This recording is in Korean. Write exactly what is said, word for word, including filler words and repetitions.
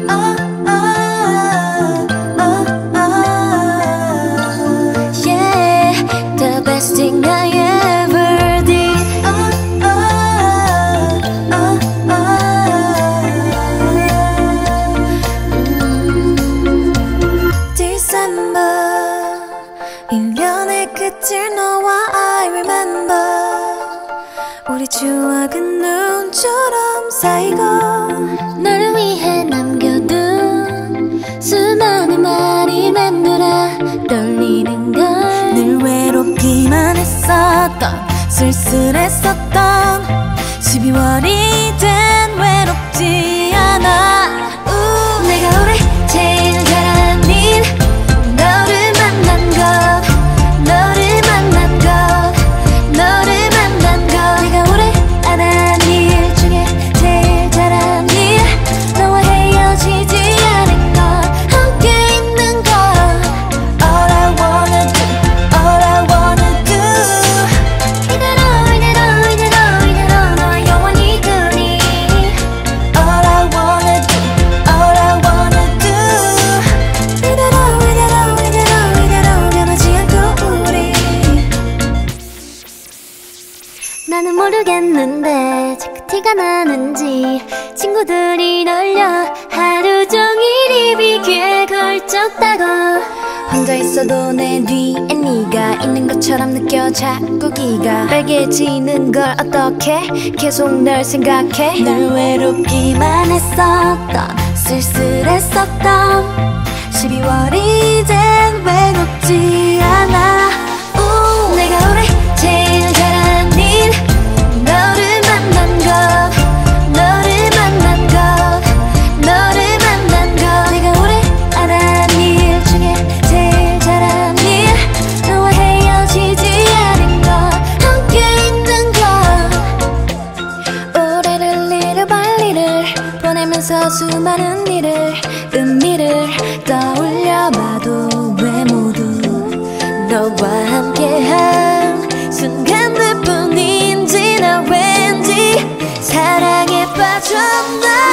Thing I ever did. Oh, oh, oh, oh. December 일 년의 끝을 너와 I remember. 우리 추억은 눈처럼 쌓이고 너를 위해 남겨둔 수많은 말이 맴돌아 떨리는 걸 늘 외롭기만 했었던 쓸쓸했었던 십이월이 된 외롭지 않아. 우. 내가 올해 제일 잘한 일 너를 만난 것 너를 만난 것 너를 만난 것 내가 올해 안 한 일 중에 제일 잘한 일 너와 헤어지지 않은 것 함께 있는 것 All I wanna do All I wanna do 이대로 이대로 이대로 이대로 너와 영원히 그리 All I wanna do All I wanna do 이대로 이대로 이대로 이대로 변하지 않고 우리. 나는 모르겠는데 자꾸 티가 나는지 친구들이 놀려 하루 종일 입이 귀에 걸쳤다고. 혼자 있어도 내 뒤에 네가 있는 것처럼 느껴 자꾸 기가 빨개지는 걸 어떡해 계속 널 생각해. 늘 외롭기만 했었던 쓸쓸했었던 십이월이 된 외롭지 않아. 우. 내가 올해 제일 잘한 일 너를 만난 것 너를 만난 것 너를 만난 것 내가 올해 안 한 일 중에 제일 잘한 일 너와 헤어지지 않은 것 함께 있는 것. 올해를 잃어 빨리를 보내면서 수많은 일을 의미를 떠올려봐도 왜 모두 너와 함께한 순간들 뿐인지 나 왠지 사랑에 빠졌나.